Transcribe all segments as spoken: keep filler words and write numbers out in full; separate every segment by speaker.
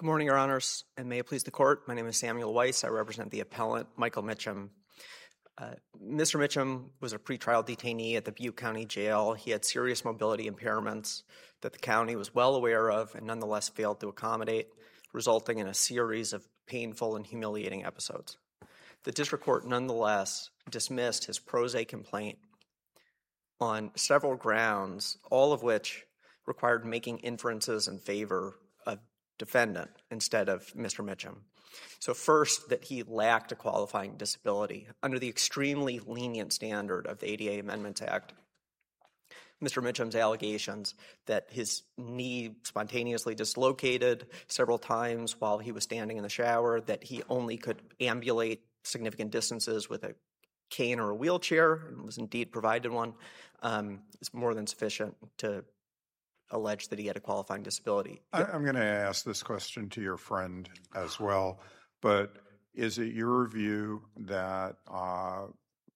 Speaker 1: Good morning, Your Honors, and may it please the Court. My name is Samuel Weiss. I represent the appellant, Michael Mitchum. Uh, Mister Mitchum was a pretrial detainee at the Butte County Jail. He had serious mobility impairments that the county was well aware of and nonetheless failed to accommodate, resulting in a series of painful and humiliating episodes. The district court nonetheless dismissed his pro se complaint on several grounds, all of which required making inferences in favor of defendant instead of Mister Mitchum. So first, that he lacked a qualifying disability. Under the extremely lenient standard of the A D A Amendments Act, Mister Mitchum's allegations that his knee spontaneously dislocated several times while he was standing in the shower, that he only could ambulate significant distances with a cane or a wheelchair, and was indeed provided one, um, is more than sufficient to allege that he had a qualifying disability.
Speaker 2: I, I'm going to ask this question to your friend as well, but is it your view that uh,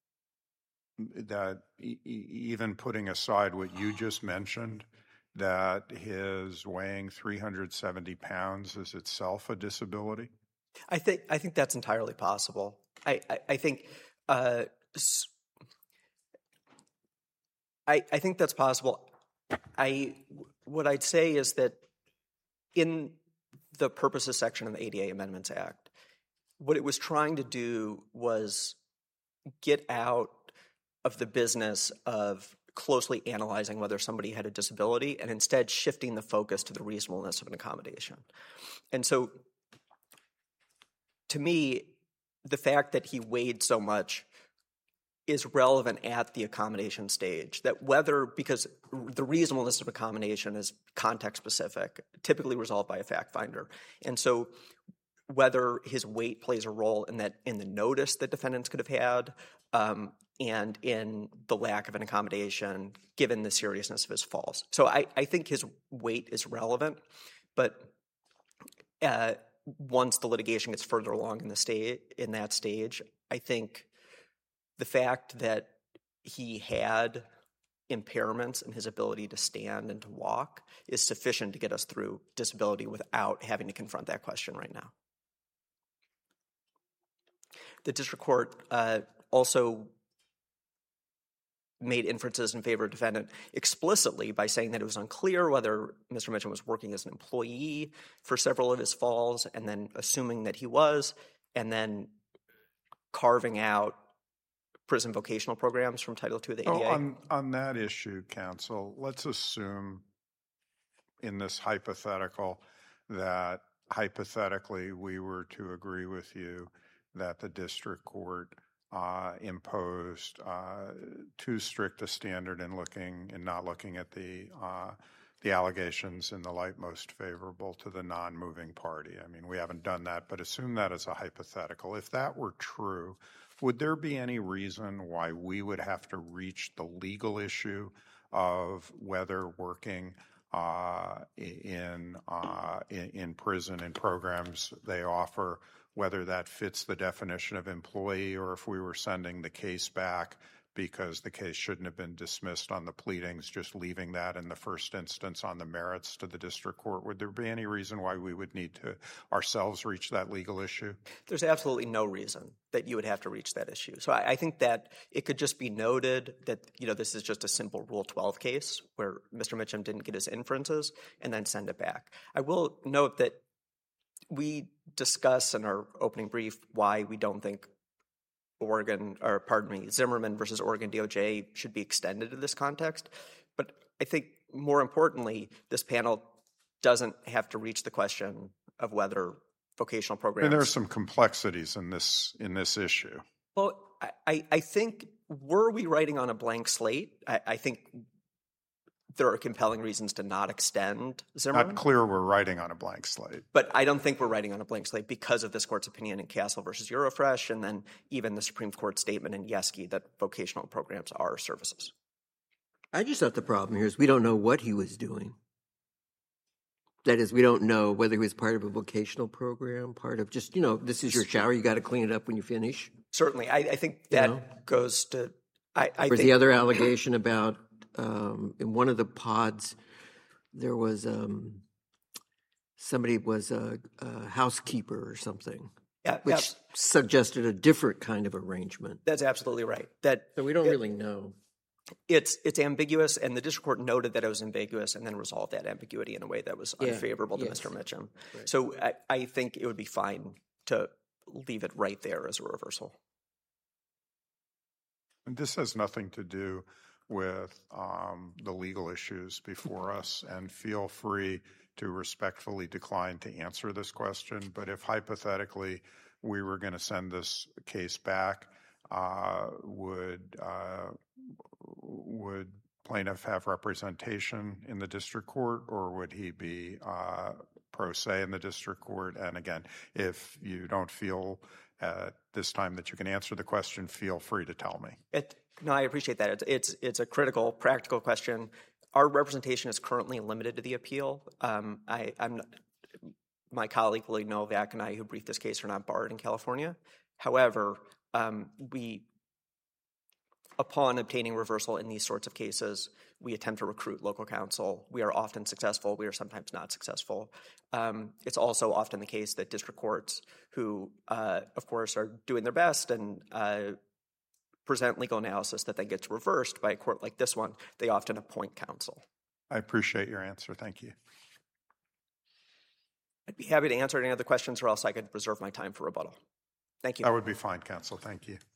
Speaker 2: that e- even putting aside what you just mentioned, that his weighing three hundred seventy pounds is itself a disability?
Speaker 1: I think I think that's entirely possible. I I, I think uh, I I think that's possible. I what I'd say is that in the purposes section of the A D A Amendments Act, what it was trying to do was get out of the business of closely analyzing whether somebody had a disability and instead shifting the focus to the reasonableness of an accommodation. And so, to me, the fact that he weighed so much is relevant at the accommodation stage, that whether, because the reasonableness of accommodation is context specific, typically resolved by a fact finder. And so whether his weight plays a role in that, in the notice that defendants could have had, um, and in the lack of an accommodation, given the seriousness of his falls. So I, I think his weight is relevant, but uh, once the litigation gets further along in the state, in that stage, I think the fact that he had impairments in his ability to stand and to walk is sufficient to get us through disability without having to confront that question right now. The district court uh, also made inferences in favor of defendant explicitly by saying that it was unclear whether Mister Mitchum was working as an employee for several of his falls, and then assuming that he was, and then carving out prison vocational programs from Title two of the A D A.
Speaker 2: Oh, on, on that issue, counsel, let's assume in this hypothetical that hypothetically we were to agree with you that the district court uh, imposed uh, too strict a standard in looking and not looking at the uh, the allegations in the light most favorable to the non-moving party. I mean, we haven't done that, but assume that as a hypothetical. If that were true, would there be any reason why we would have to reach the legal issue of whether working uh, in, uh, in in prison and programs they offer, whether that fits the definition of employee, or if we were sending the case back because the case shouldn't have been dismissed on the pleadings, just leaving that in the first instance on the merits to the district court? Would there be any reason why we would need to ourselves reach that legal issue?
Speaker 1: There's absolutely no reason that you would have to reach that issue. So I, I think that it could just be noted that, you know, this is just a simple Rule twelve case where Mister Mitchum didn't get his inferences and then send it back. I will note that we discuss in our opening brief why we don't think Oregon, or pardon me, Zimmerman versus Oregon D O J should be extended to this context. But I think more importantly, this panel doesn't have to reach the question of whether vocational programs.
Speaker 2: And there are some complexities in this in this issue.
Speaker 1: Well, I, I think were we writing on a blank slate, I, I think there are compelling reasons to not extend Zimmerman.
Speaker 2: Not clear we're writing on a blank slate.
Speaker 1: But I don't think we're writing on a blank slate because of this court's opinion in Castle versus Eurofresh, and then even the Supreme Court statement in Yeski that vocational programs are services.
Speaker 3: I just thought the problem here is we don't know what he was doing. That is, we don't know whether he was part of a vocational program, part of just, you know, this is your shower, you got to clean it up when you finish.
Speaker 1: Certainly. I, I think that
Speaker 3: you know?
Speaker 1: goes to... I, I
Speaker 3: There's
Speaker 1: think,
Speaker 3: the other allegation about um, in one of the pods, there was um, somebody was a, a housekeeper or something,
Speaker 1: Yeah,
Speaker 3: which
Speaker 1: yeah,
Speaker 3: suggested a different kind of arrangement.
Speaker 1: that's absolutely right. That
Speaker 3: So we don't
Speaker 1: it-
Speaker 3: really know.
Speaker 1: It's it's ambiguous, and the district court noted that it was ambiguous and then resolved that ambiguity in a way that was
Speaker 3: Yeah,
Speaker 1: unfavorable to
Speaker 3: yes.
Speaker 1: Mister Mitchum.
Speaker 3: Right.
Speaker 1: So I, I think it would be fine to leave it right there as a reversal.
Speaker 2: And this has nothing to do with um, the legal issues before us, and feel free to respectfully decline to answer this question. But if hypothetically we were going to send this case back, uh, would uh, would plaintiff have representation in the district court, or would he be uh, pro se in the district court? And again, if you don't feel at this time that you can answer the question, feel free to tell me.
Speaker 1: It, no, I appreciate that. It's, it's it's a critical, practical question. Our representation is currently limited to the appeal. Um, I, I'm not, my colleague Willie Novak and I, who briefed this case, are not barred in California. However, um, we, upon obtaining reversal in these sorts of cases, we attempt to recruit local counsel. We are often successful. We are sometimes not successful. Um, it's also often the case that district courts, who, uh, of course, are doing their best and uh, present legal analysis that then gets reversed by a court like this one, they often appoint counsel.
Speaker 2: I appreciate your answer. Thank you.
Speaker 1: I'd be happy to answer any other questions, or else I could reserve my time for rebuttal. Thank you.
Speaker 2: That would be fine, counsel. Thank you.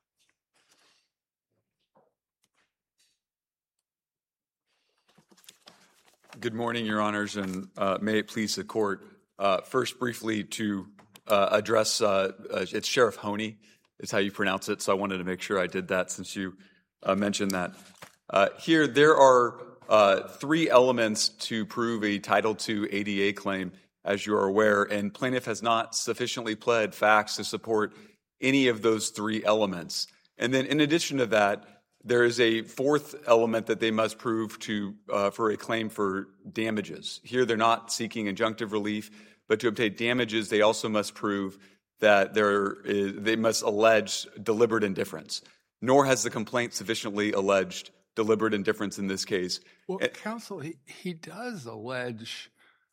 Speaker 4: Good morning, Your Honors, and uh, may it please the Court. Uh, first, briefly to uh, address, uh, uh, it's Sheriff Honey is how you pronounce it, so I wanted to make sure I did that since you uh, mentioned that. Uh, here, there are uh, three elements to prove a Title two A D A claim, as you are aware, and plaintiff has not sufficiently pled facts to support any of those three elements. And then in addition to that, there is a fourth element that they must prove to uh, for a claim for damages. Here, they're not seeking injunctive relief, but to obtain damages, they also must prove that there is, they must allege deliberate indifference. Nor has the complaint sufficiently alleged deliberate indifference in this case.
Speaker 5: Well,
Speaker 4: And-
Speaker 5: counsel, he, he does allege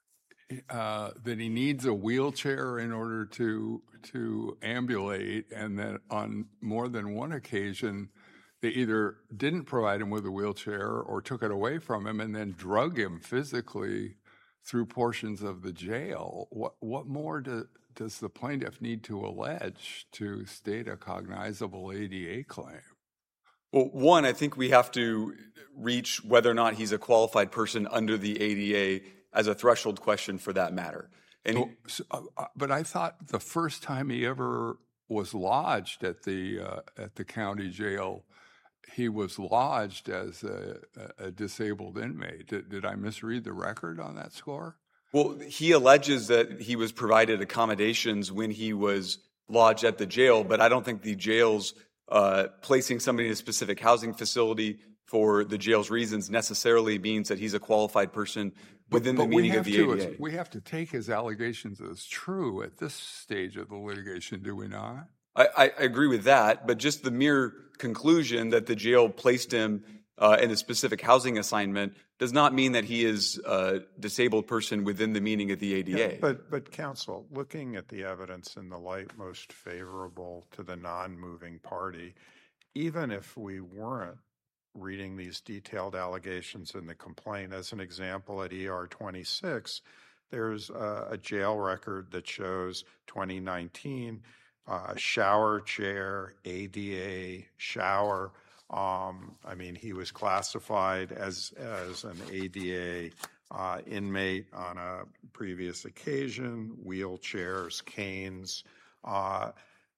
Speaker 5: uh, that he needs a wheelchair in order to to ambulate, and that on more than one occasion, they either didn't provide him with a wheelchair or took it away from him and then drug him physically through portions of the jail. What what more do, does the plaintiff need to allege to state a cognizable A D A claim?
Speaker 4: Well, one, I think we have to reach whether or not he's a qualified person under the A D A as a threshold question for that matter. And
Speaker 5: So- so, uh, uh, but I thought the first time he ever was lodged at the uh, at the county jail, he was lodged as a, a disabled inmate. Did, did I misread the record on that score?
Speaker 4: Well, he alleges that he was provided accommodations when he was lodged at the jail, but I don't think the jail's uh, placing somebody in a specific housing facility for the jail's reasons necessarily means that he's a qualified person within
Speaker 5: But
Speaker 4: the
Speaker 5: we
Speaker 4: meaning
Speaker 5: have
Speaker 4: of the
Speaker 5: to,
Speaker 4: A D A.
Speaker 5: We have to take his allegations as true at this stage of the litigation, do we not?
Speaker 4: I, I agree with that, but just the mere conclusion that the jail placed him uh, in a specific housing assignment does not mean that he is a disabled person within the meaning of the A D A.
Speaker 2: Yeah, but, but counsel, looking at the evidence in the light most favorable to the non-moving party, even if we weren't reading these detailed allegations in the complaint, as an example, at E R twenty-six, there's a, a jail record that shows twenty nineteen, uh, shower chair, A D A shower. Um, I mean, he was classified as as an A D A uh, inmate on a previous occasion, wheelchairs, canes. Uh,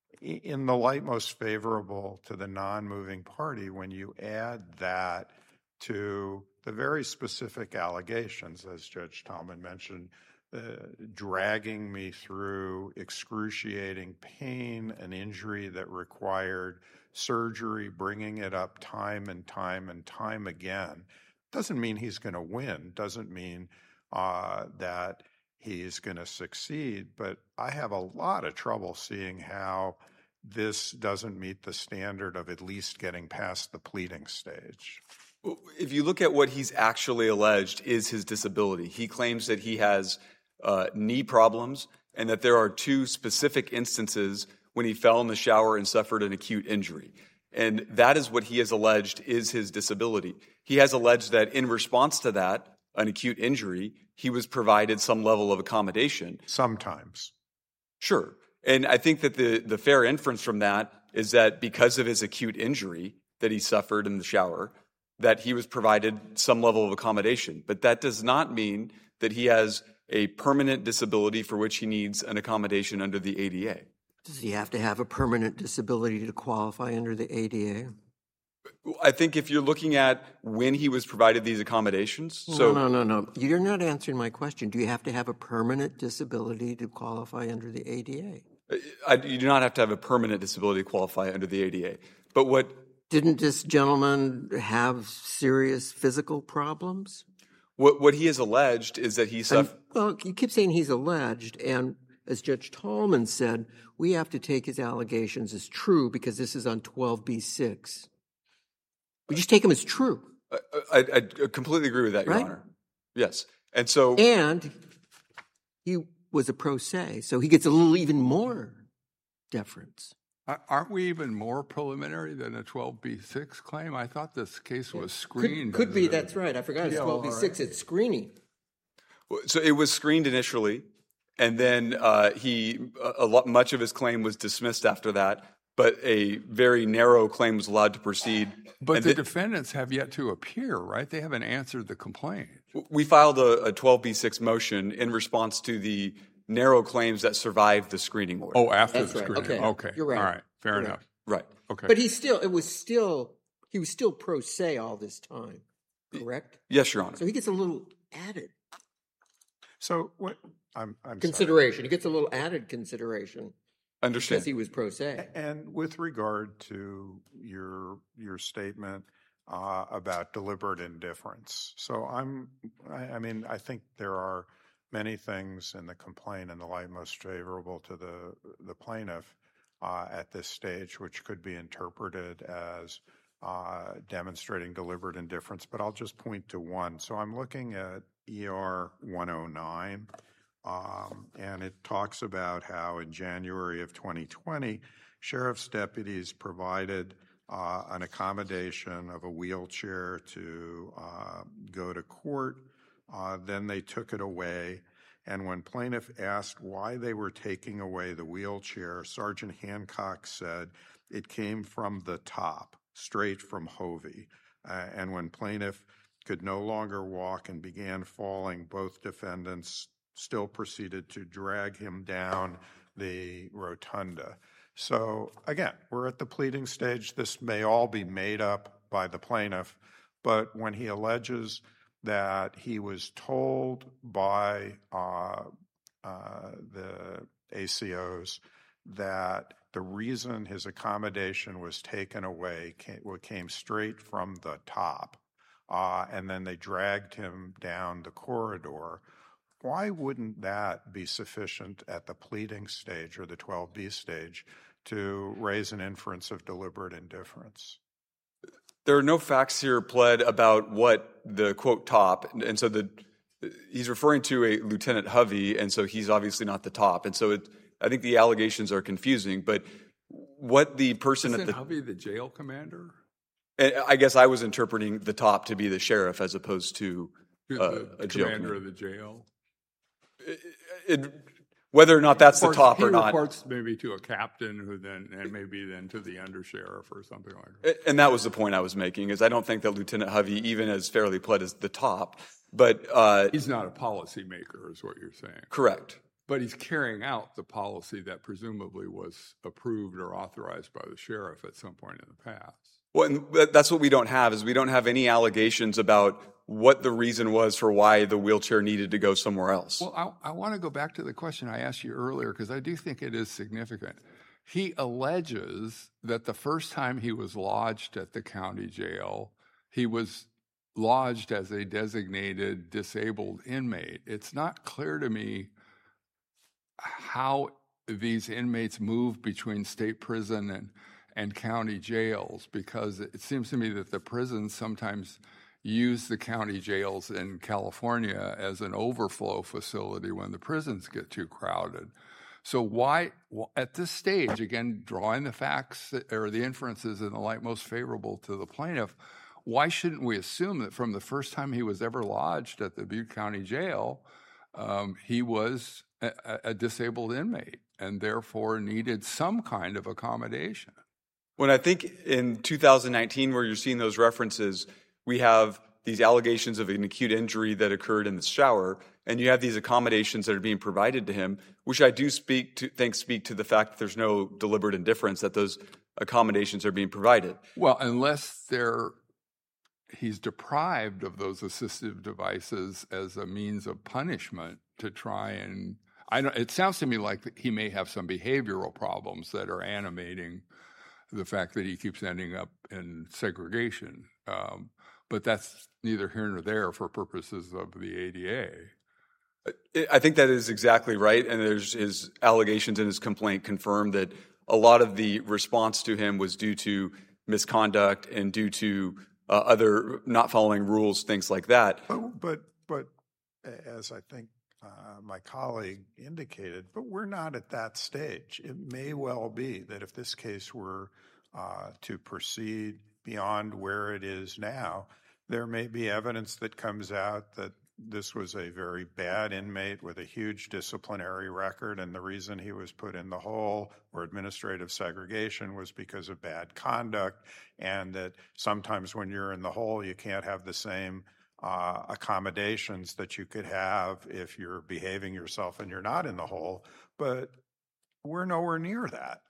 Speaker 2: in the light most favorable to the non-moving party, when you add that to the very specific allegations, as Judge Tallman mentioned, uh, dragging me through excruciating pain, an injury that required surgery, bringing it up time and time and time again, doesn't mean he's going to win, doesn't mean uh, that he's going to succeed, but I have a lot of trouble seeing how this doesn't meet the standard of at least getting past the pleading stage.
Speaker 4: If you look at what he's actually alleged is his disability. He claims that he has uh, knee problems, and that there are two specific instances when he fell in the shower and suffered an acute injury. And that is what he has alleged is his disability. He has alleged that in response to that, an acute injury, he was provided some level of accommodation.
Speaker 2: Sometimes.
Speaker 4: Sure. And I think that the, the fair inference from that is that because of his acute injury that he suffered in the shower, that he was provided some level of accommodation. But that does not mean that he has a permanent disability for which he needs an accommodation under the A D A.
Speaker 3: Does he have to have a permanent disability to qualify under the A D A?
Speaker 4: I think if you're looking at when he was provided these accommodations, so
Speaker 3: no, no, no, no. You're not answering my question. Do you have to have a permanent disability to qualify under the A D A?
Speaker 4: I, you do not have to have a permanent disability to qualify under the A D A. But what
Speaker 3: didn't this gentleman have serious physical problems?
Speaker 4: What what he has alleged is that he suffered.
Speaker 3: Well, you keep saying he's alleged, and as Judge Tallman said, we have to take his allegations as true because this is on twelve B six. We just take them as true.
Speaker 4: I, I, I completely agree with that, Your
Speaker 3: Right?
Speaker 4: Honor. Yes. And so
Speaker 3: And he was a pro se, so he gets a little even more deference.
Speaker 5: A- Aren't we even more preliminary than a twelve B six claim? I thought this case was screened.
Speaker 3: Could, could
Speaker 5: as
Speaker 3: be,
Speaker 5: a-
Speaker 3: that's right. I forgot it's
Speaker 5: Yeah,
Speaker 3: twelve B six.
Speaker 5: all right.
Speaker 3: It's screening.
Speaker 4: So it was screened initially, and then uh, he a lot much of his claim was dismissed after that. But a very narrow claim was allowed to proceed.
Speaker 5: But
Speaker 4: And
Speaker 5: the
Speaker 4: thi-
Speaker 5: defendants have yet to appear, right? They haven't answered the complaint.
Speaker 4: we filed a, a twelve B six motion in response to the narrow claims that survived the screening order.
Speaker 5: Oh, after
Speaker 3: That's
Speaker 5: the
Speaker 3: right.
Speaker 5: screening.
Speaker 3: Okay.
Speaker 5: Okay.
Speaker 3: You're right.
Speaker 5: All right. Fair
Speaker 3: You're
Speaker 5: enough.
Speaker 4: Right.
Speaker 5: Okay.
Speaker 3: But he's still, it was still, he was still pro se all this time, correct?
Speaker 4: Yes, Your Honor.
Speaker 3: So he gets a little added
Speaker 2: So what? I'm, I'm sorry.
Speaker 3: consideration. He gets a little added consideration
Speaker 4: Understand.
Speaker 3: because he was pro se.
Speaker 2: And with regard to your your statement uh, about deliberate indifference, so I'm, I, I mean, I think there are many things in the complaint in the light most favorable to the the plaintiff uh, at this stage, which could be interpreted as uh, demonstrating deliberate indifference. But I'll just point to one. So I'm looking at E R one oh nine. Um, and it talks about how in January of twenty twenty, sheriff's deputies provided uh, an accommodation of a wheelchair to uh, go to court. Uh, then they took it away. And when plaintiff asked why they were taking away the wheelchair, Sergeant Hancock said it came from the top, straight from Hovey. Uh, and when plaintiff could no longer walk and began falling, both defendants still proceeded to drag him down the rotunda. So again, we're at the pleading stage. This may all be made up by the plaintiff, but when he alleges that he was told by uh, uh, the A C Os that the reason his accommodation was taken away came, came straight from the top, uh, and then they dragged him down the corridor, why wouldn't that be sufficient at the pleading stage or the twelve B stage to raise an inference of deliberate indifference?
Speaker 4: There are no facts here pled about what the quote top, and so the he's referring to a Lieutenant Hovey, and so he's obviously not the top, and so it, I think the allegations are confusing. But what the person
Speaker 5: Isn't
Speaker 4: at the
Speaker 5: Hovey the jail commander?
Speaker 4: and I guess I was interpreting the top to be the sheriff as opposed to
Speaker 5: Who's
Speaker 4: uh,
Speaker 5: the
Speaker 4: a jail
Speaker 5: commander
Speaker 4: commander.
Speaker 5: of the jail?
Speaker 4: It, whether or not that's the
Speaker 5: Reports-
Speaker 4: top
Speaker 5: he
Speaker 4: or not.
Speaker 5: reports maybe to a captain who then, and maybe then to the undersheriff or something like that.
Speaker 4: And that was the point I was making, is I don't think that Lieutenant Hovey even as fairly pled as the top, but uh,
Speaker 5: He's not a policymaker, is what you're saying.
Speaker 4: correct.
Speaker 5: But he's carrying out the policy that presumably was approved or authorized by the sheriff at some point in the past.
Speaker 4: Well, and that- that's what we don't have, is we don't have any allegations about what the reason was for why the wheelchair needed to go somewhere else.
Speaker 5: Well, I, I want to go back to the question I asked you earlier because I do think it is significant. He alleges that the first time he was lodged at the county jail, he was lodged as a designated disabled inmate. It's not clear to me how these inmates move between state prison and, and county jails, because it seems to me that the prisons sometimes use the county jails in California as an overflow facility when the prisons get too crowded. So why, at this stage, again, drawing the facts or the inferences in the light most favorable to the plaintiff, why shouldn't we assume that from the first time he was ever lodged at the Butte County Jail, um, he was a, a disabled inmate and therefore needed some kind of accommodation?
Speaker 4: When I think in two thousand nineteen, where you're seeing those references, we have these allegations of an acute injury that occurred in the shower, and you have these accommodations that are being provided to him, which I do speak to, think speak to the fact that there's no deliberate indifference, that those accommodations are being provided.
Speaker 5: Well, unless they're he's deprived of those assistive devices as a means of punishment to try and, I don't, it sounds to me like he may have some behavioral problems that are animating the fact that he keeps ending up in segregation. Um, but that's neither here nor there for purposes of the A D A.
Speaker 4: I think that is exactly right. And there's his allegations in his complaint confirm that a lot of the response to him was due to misconduct and due to uh, other not following rules, things like that.
Speaker 2: But, but, but as I think uh, my colleague indicated, but we're not at that stage. It may well be that if this case were uh, to proceed beyond where it is now, there may be evidence that comes out that this was a very bad inmate with a huge disciplinary record, and the reason he was put in the hole or administrative segregation was because of bad conduct, and that sometimes when you're in the hole, you can't have the same uh, accommodations that you could have if you're behaving yourself and you're not in the hole. But we're nowhere near that.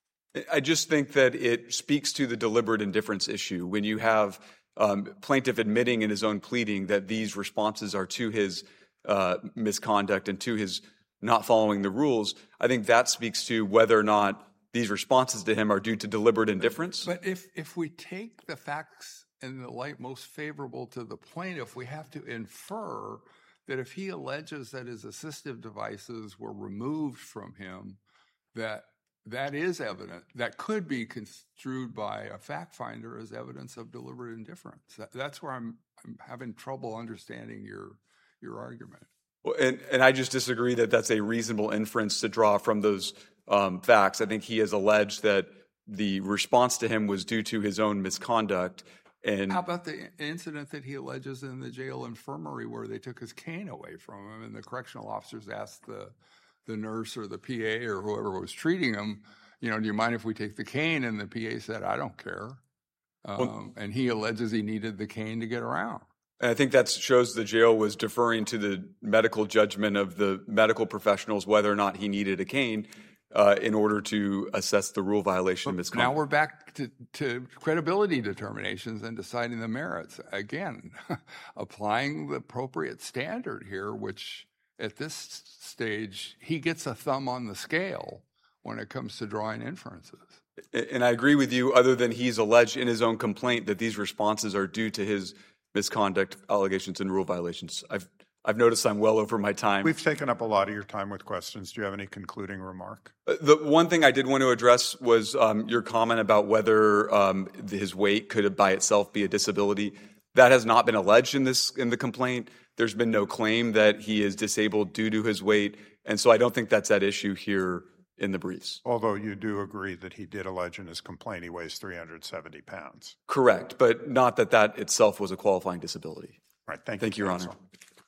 Speaker 4: I just think that it speaks to the deliberate indifference issue. When you have um, plaintiff admitting in his own pleading that these responses are to his uh, misconduct and to his not following the rules, I think that speaks to whether or not these responses to him are due to deliberate indifference.
Speaker 5: But if, if we take the facts in the light most favorable to the plaintiff, we have to infer that if he alleges that his assistive devices were removed from him, that that is evident, that could be construed by a fact finder as evidence of deliberate indifference. That, that's where I'm, I'm having trouble understanding your your argument.
Speaker 4: Well, and, and I just disagree that that's a reasonable inference to draw from those um, facts. I think he has alleged that the response to him was due to his own misconduct. And
Speaker 5: how about the incident that he alleges in the jail infirmary where they took his cane away from him and the correctional officers asked the the nurse or the P A or whoever was treating him, you know, do you mind if we take the cane? And the P A said, I don't care. Um, well, and he alleges he needed the cane to get around.
Speaker 4: And I think that shows the jail was deferring to the medical judgment of the medical professionals whether or not he needed a cane uh, in order to assess the rule violation of misconduct.
Speaker 5: Now we're back to, to credibility determinations and deciding the merits. Again, applying the appropriate standard here, which at this stage, he gets a thumb on the scale when it comes to drawing inferences.
Speaker 4: And I agree with you, other than he's alleged in his own complaint that these responses are due to his misconduct allegations and rule violations. I've I've noticed I'm well over my time.
Speaker 2: We've taken up a lot of your time with questions. Do you have any concluding remark?
Speaker 4: The one thing I did want to address was um, your comment about whether um, his weight could by itself be a disability. That has not been alleged in this in the complaint. There's been no claim that he is disabled due to his weight, and so I don't think that's at issue here in the briefs.
Speaker 2: Although you do agree that he did allege in his complaint he weighs three hundred seventy pounds.
Speaker 4: Correct, but not that that itself was a qualifying disability.
Speaker 2: All right, thank,
Speaker 4: thank
Speaker 2: you,
Speaker 4: Your
Speaker 2: Counsel.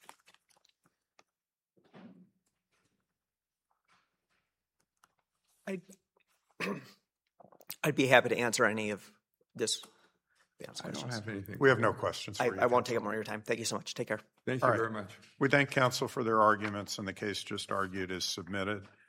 Speaker 1: I'd, I'd be happy to answer any of this.
Speaker 5: I don't have anything.
Speaker 2: We have no questions for
Speaker 1: I,
Speaker 2: you.
Speaker 1: I won't take up more of your time. Thank you so much. Take care.
Speaker 5: Thank you
Speaker 2: All right.
Speaker 5: very much.
Speaker 2: We thank counsel for their arguments, and the case just argued is submitted.